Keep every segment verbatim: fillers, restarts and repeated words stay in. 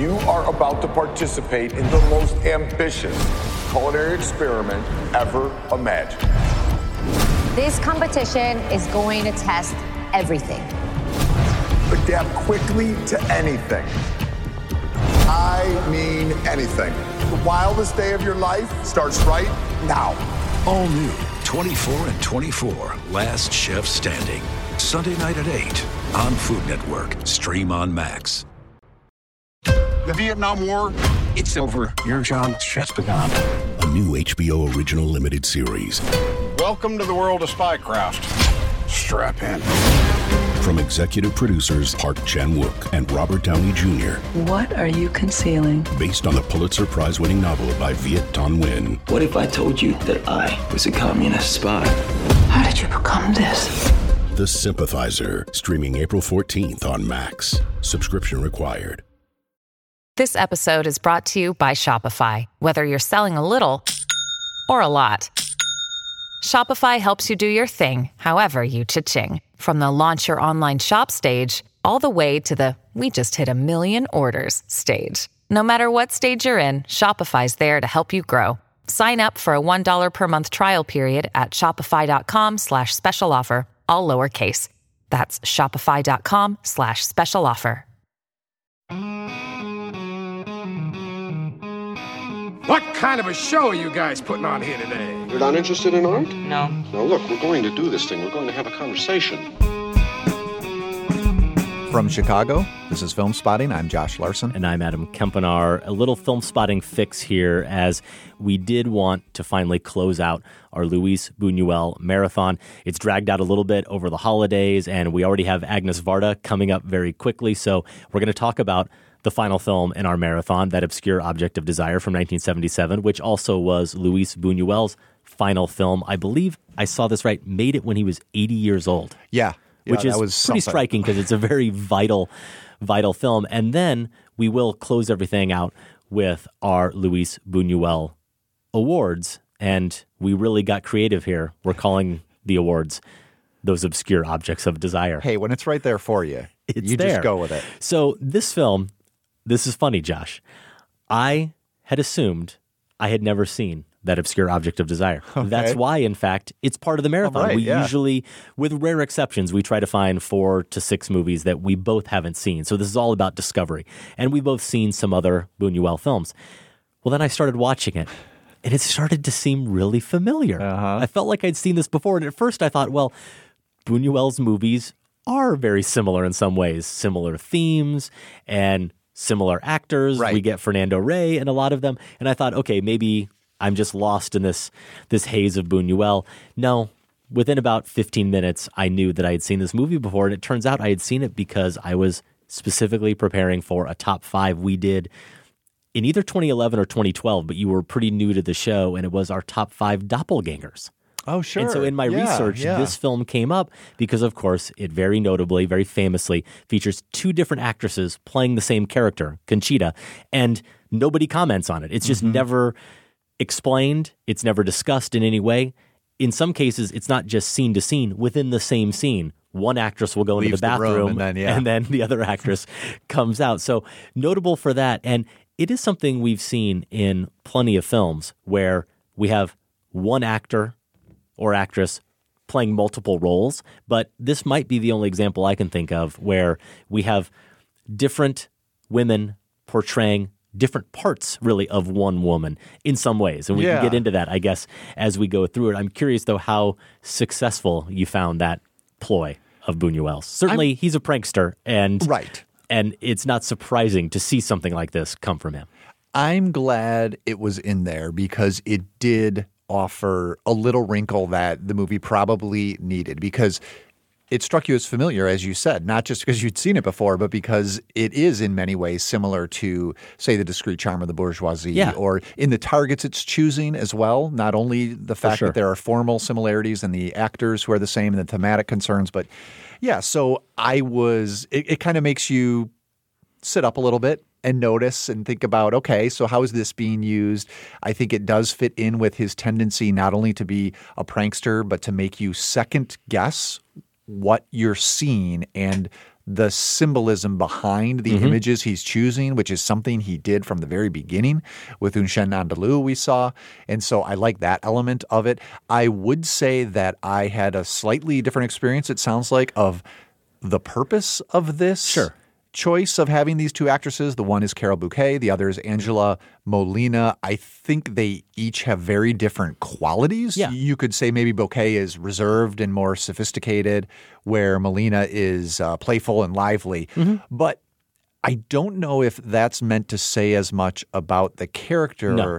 You are about to participate in the most ambitious culinary experiment ever imagined. This competition is going to test everything. Adapt quickly to anything. I mean anything. The wildest day of your life starts right now. All new, twenty-four and twenty-four, Last Chef Standing. Sunday night at eight on Food Network. Stream on Max. The Vietnam War, it's over. Your job just begun. A new H B O original limited series. Welcome to the world of spycraft. Strap in. From executive producers Park Chan-wook and Robert Downey Junior What are you concealing? Based on the Pulitzer Prize-winning novel by Viet Thanh Nguyen. What if I told you that I was a communist spy? How did you become this? The Sympathizer, streaming April fourteenth on Max. Subscription required. This episode is brought to you by Shopify. Whether you're selling a little or a lot, Shopify helps you do your thing, however you cha-ching. From the launch your online shop stage, all the way to the we just hit a million orders stage. No matter what stage you're in, Shopify's there to help you grow. Sign up for a one dollar per month trial period at shopify.com slash special offer, all lowercase. That's shopify.com slash special offer. What kind of a show are you guys putting on here today? You're not interested in art? No. Now look, we're going to do this thing. We're going to have a conversation. From Chicago, this is Film Spotting. I'm Josh Larson. And I'm Adam Kempenaar. A little film spotting fix here, as we did want to finally close out our Luis Buñuel marathon. It's dragged out a little bit over the holidays, and we already have Agnes Varda coming up very quickly. So we're going to talk about the final film in our marathon, That Obscure Object of Desire from nineteen seventy-seven, which also was Luis Buñuel's final film. I believe I saw this right, made it when he was eighty years old. Yeah. Yeah, which is was pretty something. striking because it's a very vital, vital film. And then we will close everything out with our Luis Buñuel awards. And we really got creative here. We're calling the awards Those Obscure Objects of Desire. Hey, when it's right there for you, it's you there. Just go with it. So this film, this is funny, Josh. I had assumed I had never seen That Obscure Object of Desire. Okay. That's why, in fact, it's part of the marathon. Right, we yeah. usually, with rare exceptions, we try to find four to six movies that we both haven't seen. So this is all about discovery. And we've both seen some other Buñuel films. Well, then I started watching it, and it started to seem really familiar. Uh-huh. I felt like I'd seen this before, and at first I thought, well, Buñuel's movies are very similar in some ways. Similar themes and similar actors. Right. We get Fernando Rey in a lot of them. And I thought, okay, maybe I'm just lost in this this haze of Buñuel. No, within about fifteen minutes, I knew that I had seen this movie before, and it turns out I had seen it because I was specifically preparing for a top five we did in either twenty eleven or twenty twelve, but you were pretty new to the show, and it was our top five doppelgangers. Oh, sure. And so in my yeah, research, yeah. this film came up because, of course, it very notably, very famously features two different actresses playing the same character, Conchita, and nobody comments on it. It's just mm-hmm. never explained. It's never discussed in any way. In some cases, it's not just scene to scene. Within the same scene, one actress will go Leaves into the bathroom, the room and, then, yeah. and then the other actress comes out. So notable for that. And it is something we've seen in plenty of films where we have one actor or actress playing multiple roles. But this might be the only example I can think of where we have different women portraying different parts, really, of one woman in some ways. And we yeah. can get into that, I guess, as we go through it. I'm curious, though, how successful you found that ploy of Buñuel's. Certainly, I'm, he's a prankster, and right. and it's not surprising to see something like this come from him. I'm glad it was in there because it did offer a little wrinkle that the movie probably needed, because it struck you as familiar, as you said, not just because you'd seen it before, but because it is in many ways similar to, say, The Discreet Charm of the Bourgeoisie, yeah. or in the targets it's choosing as well. Not only the fact sure. that there are formal similarities and the actors who are the same and the thematic concerns, but yeah, so I was, it, it kind of makes you sit up a little bit and notice and think about, okay, so how is this being used? I think it does fit in with his tendency not only to be a prankster, but to make you second guess what you're seeing and the symbolism behind the Mm-hmm. images he's choosing, which is something he did from the very beginning with Un Chien Andalou we saw. And so I like that element of it. I would say that I had a slightly different experience, it sounds like, of the purpose of this. Sure. Choice of having these two actresses. The one is Carol Bouquet, the other is Angela Molina. I think they each have very different qualities. Yeah. You could say maybe Bouquet is reserved and more sophisticated, where Molina is uh, playful and lively. Mm-hmm. But I don't know if that's meant to say as much about the character No.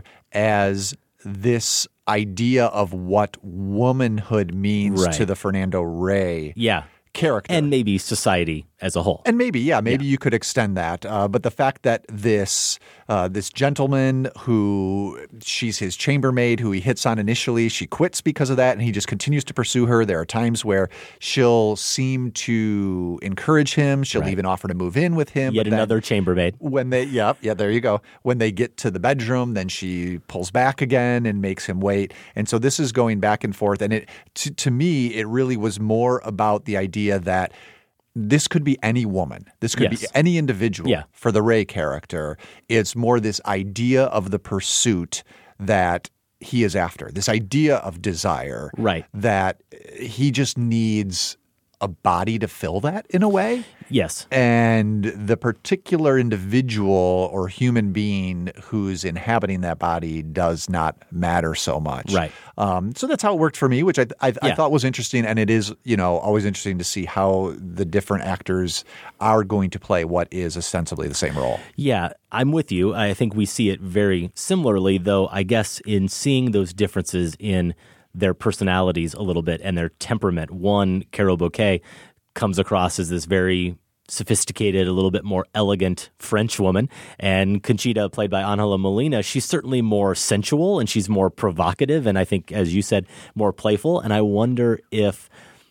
as this idea of what womanhood means Right. to the Fernando Rey Yeah. character. And maybe society as a whole. And maybe, yeah, maybe Yeah. you could extend that. Uh, but the fact that this uh, this gentleman who she's his chambermaid, who he hits on initially, she quits because of that, and he just continues to pursue her. There are times where she'll seem to encourage him. She'll Right. even offer to move in with him. Yet but then another chambermaid. When they, yeah, yeah, there you go. When they get to the bedroom, then she pulls back again and makes him wait. And so this is going back and forth. And it, to, to me, it really was more about the idea that this could be any woman. This could Yes. be any individual Yeah. for the Rey character. It's more this idea of the pursuit that he is after, this idea of desire. Right. That he just needs a body to fill that in a way. Yes. And the particular individual or human being who's inhabiting that body does not matter so much. Right. Um, so that's how it worked for me, which I, I, I Yeah. thought was interesting. And it is, you know, always interesting to see how the different actors are going to play what is ostensibly the same role. Yeah, I'm with you. I think we see it very similarly, though I guess in seeing those differences in their personalities a little bit and their temperament. One, Carol Bouquet, comes across as this very sophisticated, a little bit more elegant French woman. And Conchita, played by Angela Molina, she's certainly more sensual and she's more provocative and I think, as you said, more playful. And I wonder if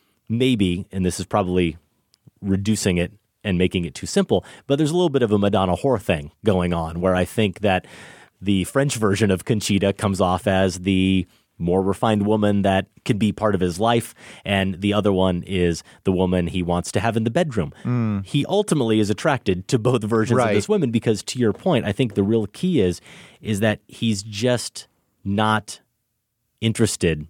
maybe, and this is probably reducing it and making it too simple, but there's a little bit of a Madonna whore thing going on where I think that the French version of Conchita comes off as the more refined woman that can be part of his life, and the other one is the woman he wants to have in the bedroom. Mm. He ultimately is attracted to both versions Right. of this woman because, to your point, I think the real key is is that he's just not interested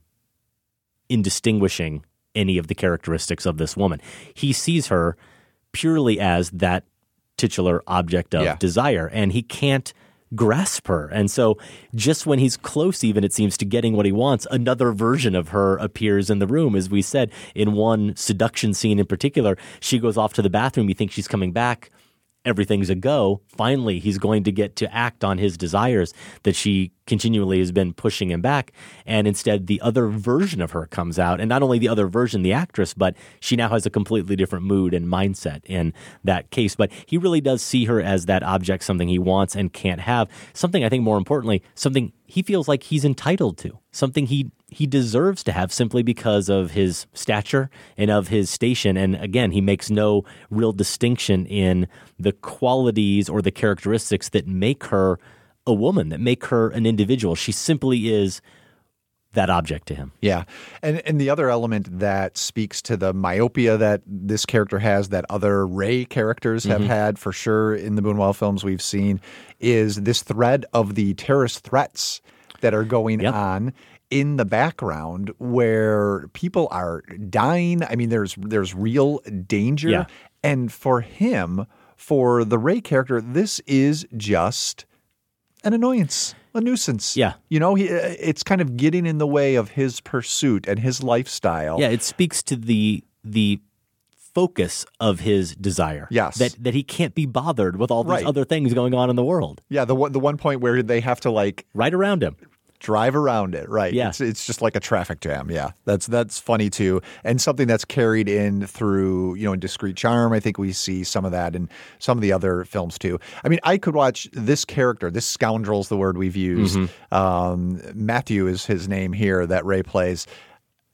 in distinguishing any of the characteristics of this woman. He sees her purely as that titular object of Yeah. desire, and he can't grasp her. And so just when he's close, even it seems, to getting what he wants, another version of her appears in the room. As we said, in one seduction scene in particular, she goes off to the bathroom. You think she's coming back. Everything's a go. Finally, he's going to get to act on his desires that she continually has been pushing him back. And instead, the other version of her comes out. And not only the other version, the actress, but she now has a completely different mood and mindset in that case. But he really does see her as that object, something he wants and can't have. Something, I think more importantly, something he feels like he's entitled to. Something he he deserves to have simply because of his stature and of his station. And again, he makes no real distinction in the qualities or the characteristics that make her a woman, that make her an individual. She simply is that object to him. Yeah. And and the other element that speaks to the myopia that this character has, that other Rey characters have Mhm. had for sure in the Buñuel films we've seen, is this thread of the terrorist threats that are going Yep. on in the background where people are dying. I mean, there's there's real danger. Yeah. And for him, for the Rey character, this is just an annoyance, a nuisance. Yeah. You know, he, it's kind of getting in the way of his pursuit and his lifestyle. Yeah, it speaks to the the focus of his desire. Yes. That that he can't be bothered with all these Right. other things going on in the world. Yeah, the one the one point where they have to like right around him. Drive around it, right? Yeah. It's, it's just like a traffic jam. Yeah, that's that's funny too, and something that's carried in through, you know, in Discreet Charm. I think we see some of that in some of the other films too. I mean, I could watch this character, this scoundrel's the word we've used. Mm-hmm. Um, Matthew is his name here that Rey plays.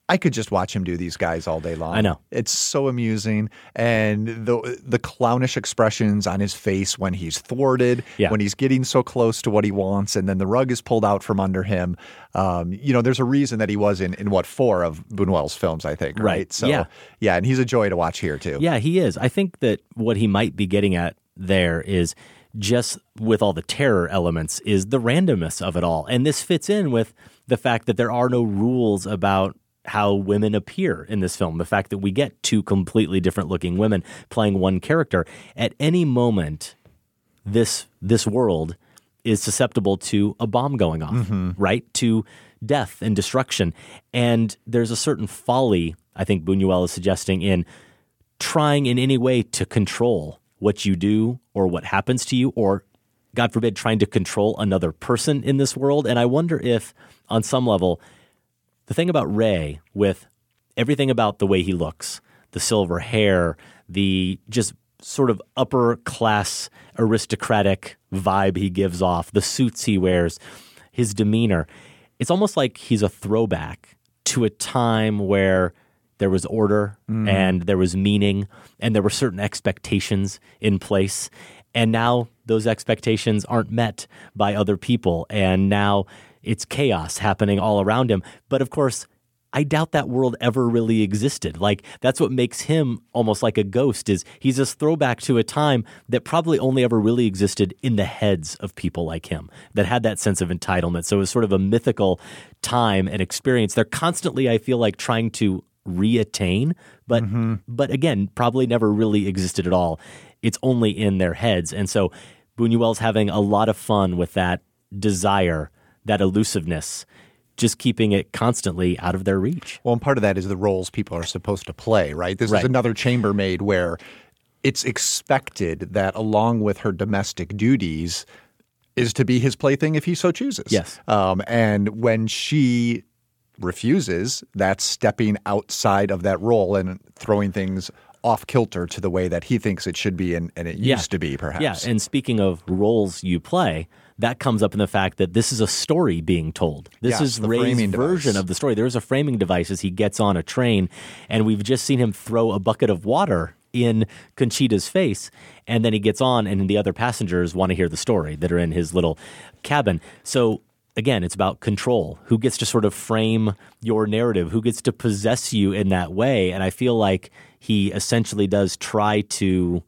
I could just watch him do these guys all day long. I know. It's so amusing. And the the clownish expressions on his face when he's thwarted, yeah. when he's getting so close to what he wants, and then the rug is pulled out from under him. Um, you know, there's a reason that he was in, in what, four of Buñuel's films, I think, right? Right. So, yeah. yeah, and he's a joy to watch here, too. Yeah, he is. I think that what he might be getting at there is just with all the terror elements is the randomness of it all. And this fits in with the fact that there are no rules about how women appear in this film. The fact that we get two completely different looking women playing one character. At any moment, this this world is susceptible to a bomb going off, mm-hmm. right? To death and destruction. And there's a certain folly, I think Buñuel is suggesting, in trying in any way to control what you do or what happens to you, or, God forbid, trying to control another person in this world. And I wonder if, on some level, the thing about Ray, with everything about the way he looks, the silver hair, the just sort of upper class aristocratic vibe he gives off, the suits he wears, his demeanor, it's almost like he's a throwback to a time where there was order mm. and there was meaning and there were certain expectations in place. And now those expectations aren't met by other people. And now it's chaos happening all around him. But of course, I doubt that world ever really existed. Like, that's what makes him almost like a ghost, is he's this throwback to a time that probably only ever really existed in the heads of people like him that had that sense of entitlement. So it was sort of a mythical time and experience. They're constantly, I feel like, trying to reattain, but mm-hmm. but again, probably never really existed at all. It's only in their heads. And so Buñuel's having a lot of fun with that desire, that elusiveness, just keeping it constantly out of their reach. Well, and part of that is the roles people are supposed to play, right? This right. is another chambermaid where it's expected that along with her domestic duties is to be his plaything if he so chooses. Yes. Um, and when she refuses, that's stepping outside of that role and throwing things off kilter to the way that he thinks it should be and, and it yeah. used to be, perhaps. Yeah, and speaking of roles you play, that comes up in the fact that this is a story being told. This yes, is Ray's version device. of the story. There is a framing device as he gets on a train, and we've just seen him throw a bucket of water in Conchita's face, and then he gets on, and the other passengers want to hear the story that are in his little cabin. So again, it's about control. Who gets to sort of frame your narrative? Who gets to possess you in that way? And I feel like he essentially does try to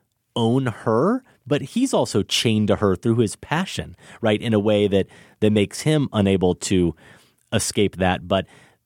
own her, but he's also chained to her through his passion, right, in a way that, that makes him unable to escape that. But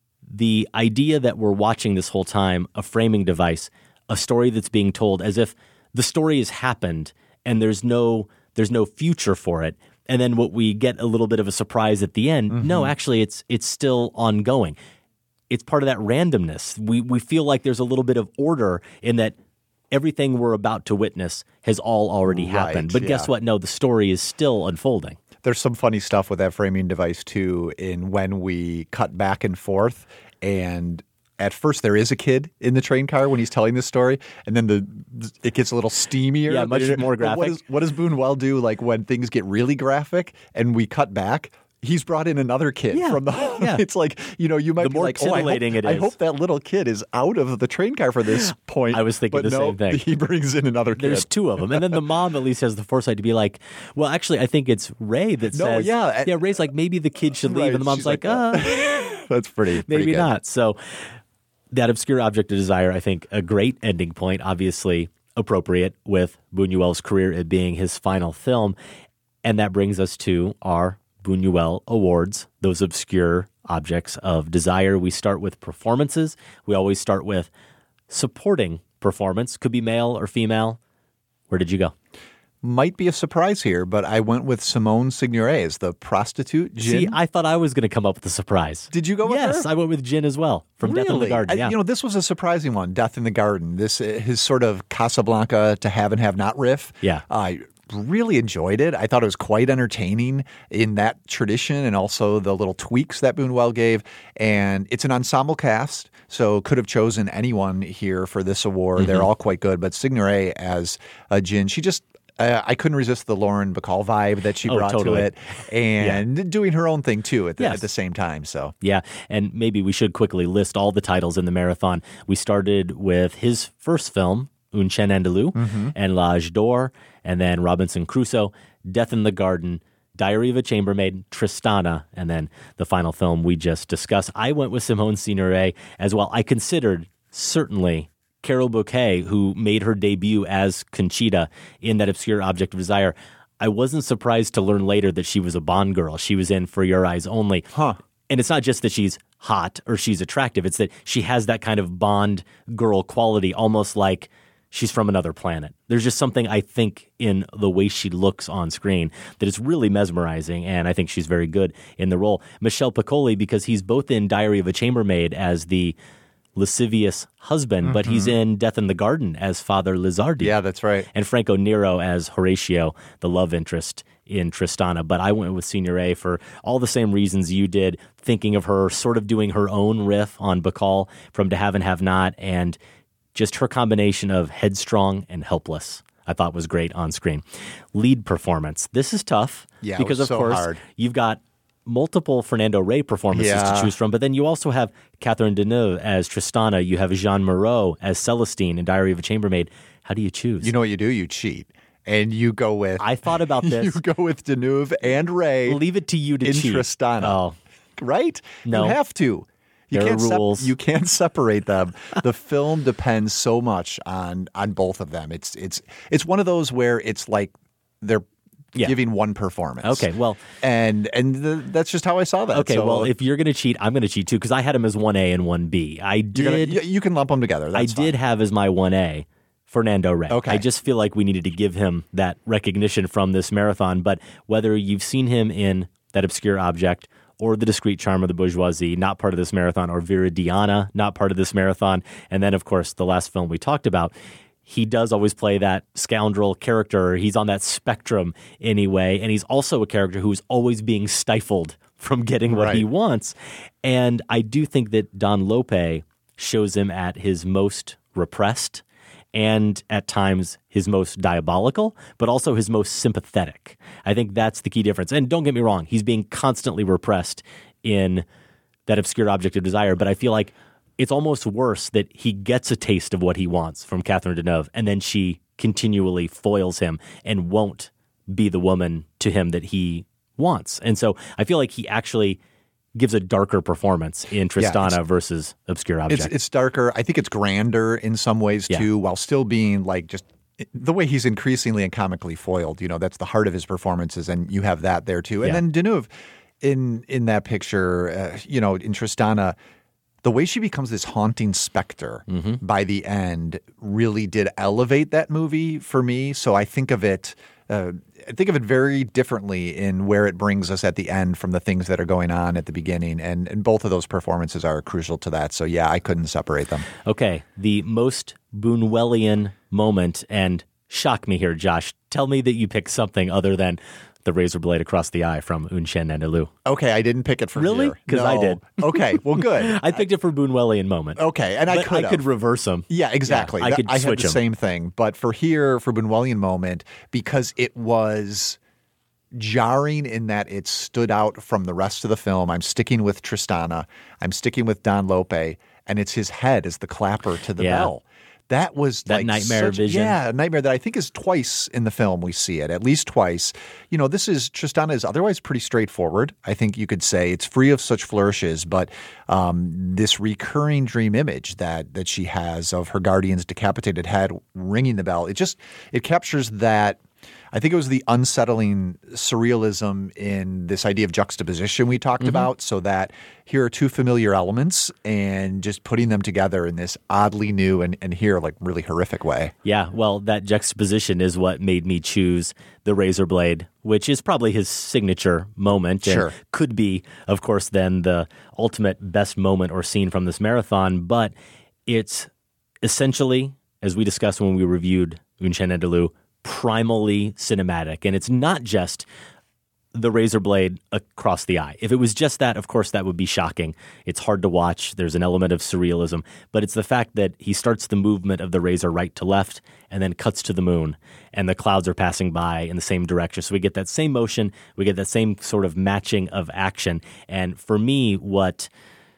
the idea that we're watching this whole time, a framing device, a story that's being told as if the story has happened and there's no there's no future for it. And then what we get a little bit of a surprise at the end. Mm-hmm. No, actually, it's it's still ongoing. It's part of that randomness. We we feel like there's a little bit of order in that everything we're about to witness has all already right, happened. But yeah. guess what? No, the story is still unfolding. There's some funny stuff with that framing device, too, in when we cut back and forth. And at first there is a kid in the train car when he's telling this story, and then the it gets a little steamier. Yeah, much more graphic. What, is, what does Buñuel do like when things get really graphic and we cut back? He's brought in another kid yeah, from the yeah. It's like, you know, you might the be more like, oh, I hope, it is. I hope that little kid is out of the train car for this point. I was thinking but the no, same thing. He brings in another kid. There's two of them. And then the mom at least has the foresight to be like, well, actually, I think it's Ray that no, says, yeah. yeah, Ray's like, maybe the kid should leave. Right. And the mom's She's like, like uh, that's pretty, pretty maybe good. not. So that obscure object of desire, I think, a great ending point, obviously appropriate with Buñuel's career, it being his final film. And that brings us to our Buñuel Awards, those obscure objects of desire. We start with performances. We always start with supporting performance. Could be male or female. Where did you go? Might be a surprise here, but I went with Simone Signoret as the prostitute, Jin. See, I thought I was going to come up with a surprise. Did you go with her? Yes, I went with Jin as well, from really? Death in the Garden. Yeah. I, you know, this was a surprising one, Death in the Garden. This his sort of Casablanca to have and have not riff. Yeah. I really enjoyed it. I thought it was quite entertaining in that tradition, and also the little tweaks that Buñuel gave. And it's an ensemble cast, so could have chosen anyone here for this award. Mm-hmm. They're all quite good. But Signoret as a Jin, she just Uh, I couldn't resist the Lauren Bacall vibe that she Oh, brought totally. to it, and yeah. doing her own thing too at the, Yes. at the same time. So Yeah, and maybe we should quickly list all the titles in the marathon. We started with his first film, Un Chien Andalou, Mm-hmm. and L'Age d'Or, and then Robinson Crusoe, Death in the Garden, Diary of a Chambermaid, Tristana, and then the final film we just discussed. I went with Simone Signoret as well. I considered certainly Carol Bouquet, who made her debut as Conchita in That Obscure Object of Desire. I wasn't surprised to learn later that she was a Bond girl. She was in For Your Eyes Only. Huh. And it's not just that she's hot or she's attractive. It's that she has that kind of Bond girl quality, almost like she's from another planet. There's just something, I think, in the way she looks on screen that is really mesmerizing, and I think she's very good in the role. Michel Piccoli, because he's both in Diary of a Chambermaid as the lascivious husband, mm-hmm. but he's in Death in the Garden as Father Lizardi. Yeah, that's right. And Franco Nero as Horatio, the love interest in Tristana. But I went with Signoret for all the same reasons you did, thinking of her sort of doing her own riff on Bacall from To Have and Have Not, and just her combination of headstrong and helpless, I thought was great on screen. Lead performance. This is tough Yeah, because, it was of so course, hard. you've got multiple Fernando Rey performances Yeah. to choose from, but then you also have Catherine Deneuve as Tristana. You have Jean Moreau as Celestine in Diary of a Chambermaid. How do you choose? You know what you do? You cheat. And you go with... I thought about this. You go with Deneuve and Ray. Leave it to you to in cheat. Tristana. Oh. Right? No. You have to. You There are can't sep- rules. you can't separate them. The film depends so much on on both of them. It's it's it's one of those where it's like they're Yeah. giving one performance. Okay, well, and and the, that's just how I saw that. Okay, So, well, if you're going to cheat, I'm going to cheat too, because I had him as one A and one B. I did. you're gonna, you, you can lump them together. That's I did fine. have as my one A Fernando Rey. Okay. I just feel like we needed to give him that recognition from this marathon. But whether you've seen him in That Obscure Object or The Discreet Charm of the Bourgeoisie, not part of this marathon, or Viridiana, not part of this marathon, and then, of course, the last film we talked about, he does always play that scoundrel character. He's on that spectrum anyway, and he's also a character who's always being stifled from getting what Right. he wants. And I do think that Don Lope shows him at his most repressed and at times his most diabolical, but also his most sympathetic. I think that's the key difference. And don't get me wrong, he's being constantly repressed in That Obscure Object of Desire, but I feel like it's almost worse that he gets a taste of what he wants from Catherine Deneuve, and then she continually foils him and won't be the woman to him that he wants. And so I feel like he actually gives a darker performance in Tristana Yeah, versus Obscure Object. It's it's darker. I think it's grander in some ways Yeah. too, while still being like just the way he's increasingly and comically foiled. You know, that's the heart of his performances, and you have that there too. And Yeah. then Deneuve in in that picture, uh, you know, in Tristana, the way she becomes this haunting specter Mm-hmm. by the end really did elevate that movie for me. So I think of it. Uh, I think of it very differently in where it brings us at the end from the things that are going on at the beginning. And, and both of those performances are crucial to that. So, yeah, I couldn't separate them. Okay, the most Buñuelian moment, and shock me here, Josh. Tell me that you picked something other than the razor blade across the eye from Un Chien Andalou. Okay, I didn't pick it for Really? here. 'Cause I No. did. Okay, well, good. I picked it for Buñuelian moment. Okay, and I But could I could reverse them. Yeah, exactly. Yeah, I That- could I switch had the them. same thing. But for here, for Buñuelian moment, because it was jarring in that it stood out from the rest of the film, I'm sticking with Tristana. I'm sticking with Don Lope, and it's his head as the clapper to the Yeah. bell. That was That like nightmare such- vision. Yeah, a nightmare that I think is twice in the film we see it, at least twice. You know, this is Tristana is otherwise pretty straightforward. I think you could say it's free of such flourishes, but um, this recurring dream image that that she has of her guardian's decapitated head ringing the bell, it just it captures that. I think it was the unsettling surrealism in this idea of juxtaposition we talked Mm-hmm. about, so that here are two familiar elements and just putting them together in this oddly new and, and here like really horrific way. Yeah, well, that juxtaposition is what made me choose the razor blade, which is probably his signature moment. And Sure. could be, of course, then the ultimate best moment or scene from this marathon. But it's essentially, as we discussed when we reviewed Un Chien Andalou, primally cinematic. And it's not just the razor blade across the eye. If it was just that, of course, that would be shocking. It's hard to watch. There's an element of surrealism. But it's the fact that he starts the movement of the razor right to left and then cuts to the moon, and the clouds are passing by in the same direction. So we get that same motion. We get that same sort of matching of action. And for me, what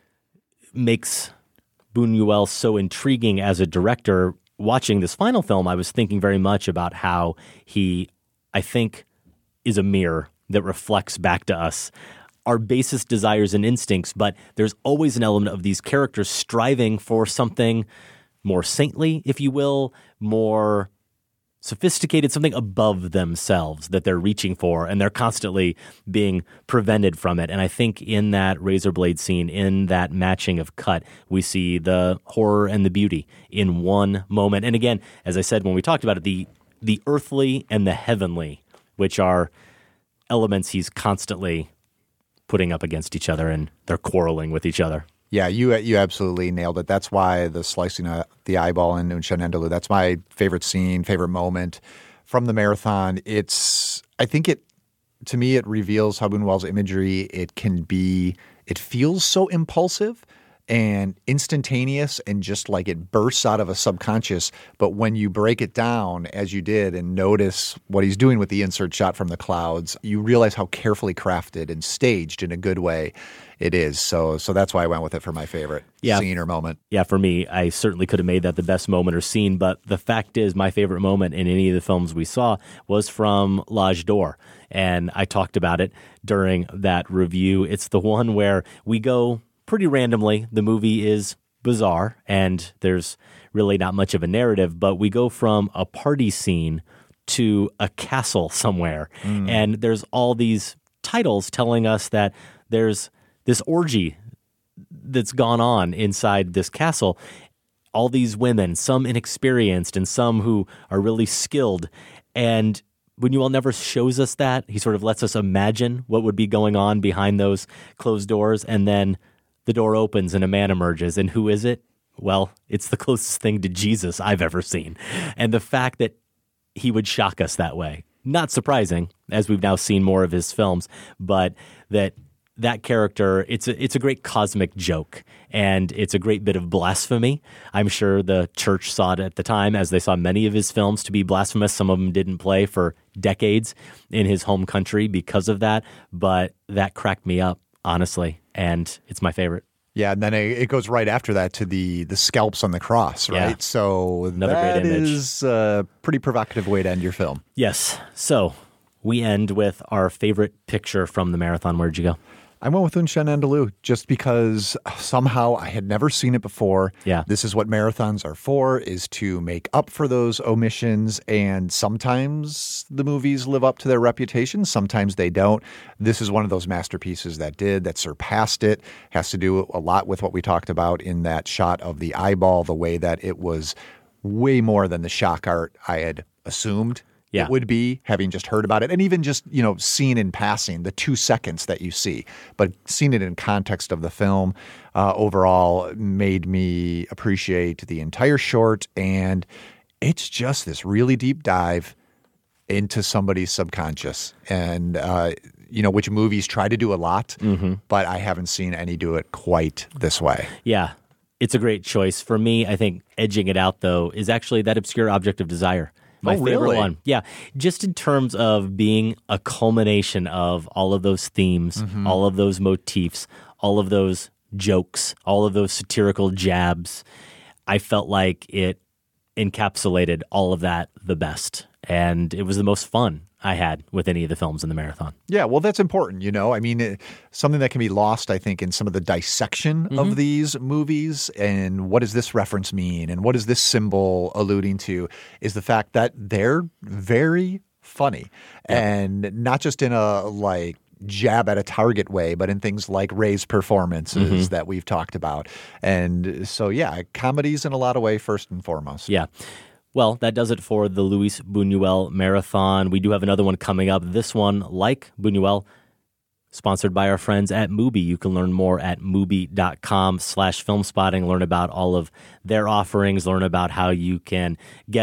makes Buñuel so intriguing as a director, watching this final film, I was thinking very much about how he, I think, is a mirror that reflects back to us our basest desires and instincts, but there's always an element of these characters striving for something more saintly, if you will, more sophisticated, something above themselves that they're reaching for, and they're constantly being prevented from it. And I think in that razor blade scene, in that matching of cut, we see the horror and the beauty in one moment. And again, as I said when we talked about it, the the earthly and the heavenly, which are elements he's constantly putting up against each other, and they're quarreling with each other. Yeah, you you absolutely nailed it. That's why the slicing of the eyeball in Un Chien Andalou, that's my favorite scene, favorite moment from the marathon. It's, I think it, to me, it reveals how Buñuel's imagery, it can be, it feels so impulsive and instantaneous and just like it bursts out of a subconscious. But when you break it down, as you did, and notice what he's doing with the insert shot from the clouds, you realize how carefully crafted and staged in a good way it is. So so that's why I went with it for my favorite yeah. scene or moment. Yeah, for me, I certainly could have made that the best moment or scene. But the fact is, my favorite moment in any of the films we saw was from L'Âge d'Or. And I talked about it during that review. It's the one where we go pretty randomly. The movie is bizarre, and there's really not much of a narrative, but we go from a party scene to a castle somewhere. Mm. And there's all these titles telling us that there's this orgy that's gone on inside this castle. All these women, some inexperienced and some who are really skilled. And Buñuel never shows us that. He sort of lets us imagine what would be going on behind those closed doors, and then the door opens and a man emerges. And who is it? Well, it's the closest thing to Jesus I've ever seen. And the fact that he would shock us that way, not surprising, as we've now seen more of his films, but that that character, it's a, it's a great cosmic joke, and it's a great bit of blasphemy. I'm sure the church saw it at the time, as they saw many of his films, to be blasphemous. Some of them didn't play for decades in his home country because of that, but that cracked me up, honestly, and it's my favorite. Yeah, and then it goes right after that to the the scalps on the cross, right? Yeah. So Another that great image. is a pretty provocative way to end your film. Yes. So we end with our favorite picture from the marathon. Where'd you go? I went with Un Chien Andalou just because somehow I had never seen it before. Yeah. This is what marathons are for, is to make up for those omissions. And sometimes the movies live up to their reputation. Sometimes they don't. This is one of those masterpieces that did, that surpassed it. Has to do a lot with what we talked about in that shot of the eyeball, the way that it was way more than the shock art I had assumed. Yeah. It would be, having just heard about it, and even just, you know, seen in passing, the two seconds that you see, but seeing it in context of the film uh, overall made me appreciate the entire short. And it's just this really deep dive into somebody's subconscious, and, uh, you know, which movies try to do a lot, mm-hmm. but I haven't seen any do it quite this way. Yeah. It's a great choice. For me, I think edging it out, though, is actually That Obscure Object of Desire. My oh, favorite really? one. Yeah. Just in terms of being a culmination of all of those themes, mm-hmm. all of those motifs, all of those jokes, all of those satirical jabs. I felt like it encapsulated all of that the best. And it was the most fun I had with any of the films in the marathon. Yeah, well, that's important, you know. I mean, it, something that can be lost, I think, in some of the dissection mm-hmm. of these movies, and what does this reference mean, and what is this symbol alluding to, is the fact that they're very funny. Yeah. And not just in a, like, jab at a target way, but in things like Ray's performances mm-hmm. that we've talked about. And so, yeah, comedies in a lot of ways, first and foremost. Yeah. Well, that does it for the Luis Buñuel Marathon. We do have another one coming up. This one, like Buñuel, sponsored by our friends at Mubi. You can learn more at Mubi.com slash filmspotting, learn about all of their offerings, learn about how you can get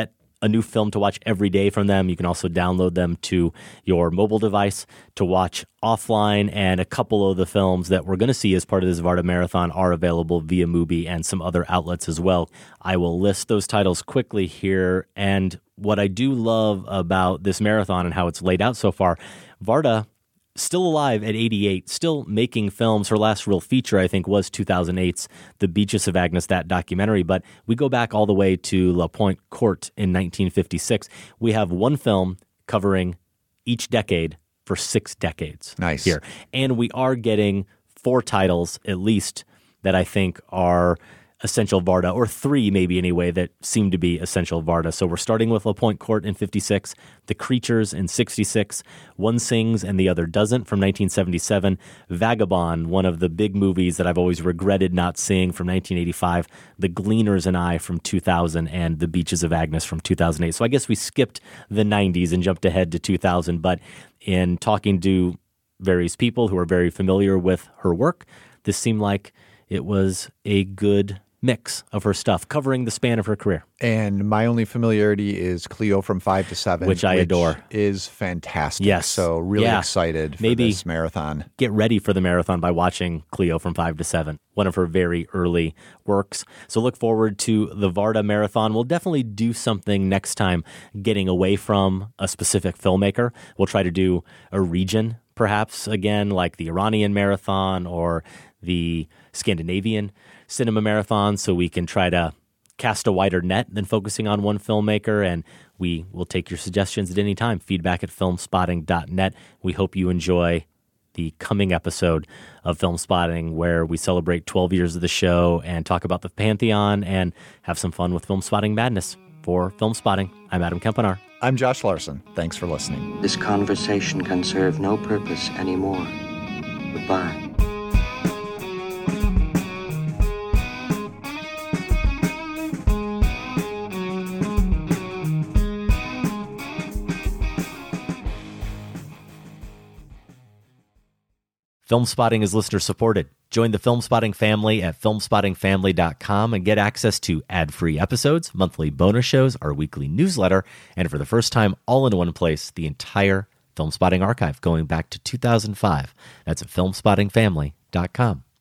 a new film to watch every day from them. You can also download them to your mobile device to watch offline, and a couple of the films that we're going to see as part of this Varda Marathon are available via Mubi and some other outlets as well. I will list those titles quickly here, and what I do love about this marathon and how it's laid out so far, Varda, still alive at eighty-eight, still making films. Her last real feature, I think, was two thousand eight's The Beaches of Agnes, that documentary. But we go back all the way to La Pointe Courte in nineteen fifty-six. We have one film covering each decade for six decades. Nice. Here. And we are getting four titles, at least, that I think are essential Varda, or three maybe anyway, that seem to be essential Varda. So we're starting with La Pointe Courte in fifty-six, The Creatures in sixty-six, One Sings and the Other Doesn't from nineteen seventy-seven, Vagabond, one of the big movies that I've always regretted not seeing, from nineteen eighty-five, The Gleaners and I from two thousand, and The Beaches of Agnes from two thousand eight. So I guess we skipped the nineties and jumped ahead to two thousand, but in talking to various people who are very familiar with her work, this seemed like it was a good mix of her stuff, covering the span of her career. And my only familiarity is Cleo from five to seven, which I which adore. Is fantastic. Yes. So really yeah. excited for Maybe this marathon. Get ready for the marathon by watching Cleo from five to seven, one of her very early works. So look forward to the Varda Marathon. We'll definitely do something next time getting away from a specific filmmaker. We'll try to do a region, perhaps, again, like the Iranian Marathon or the Scandinavian Cinema Marathon, so we can try to cast a wider net than focusing on one filmmaker. And we will take your suggestions at any time. Feedback at filmspotting dot net. We hope you enjoy the coming episode of Film Spotting, where we celebrate twelve years of the show and talk about the Pantheon and have some fun with Film Spotting madness. For Film Spotting, I'm Adam Kempenaar. I'm Josh Larson. Thanks for listening. This conversation can serve no purpose anymore. Goodbye. Film Spotting is listener supported. Join the Film Spotting family at film spotting family dot com and get access to ad-free episodes, monthly bonus shows, our weekly newsletter, and for the first time, all in one place, the entire Film Spotting archive going back to two thousand five. That's at film spotting family dot com.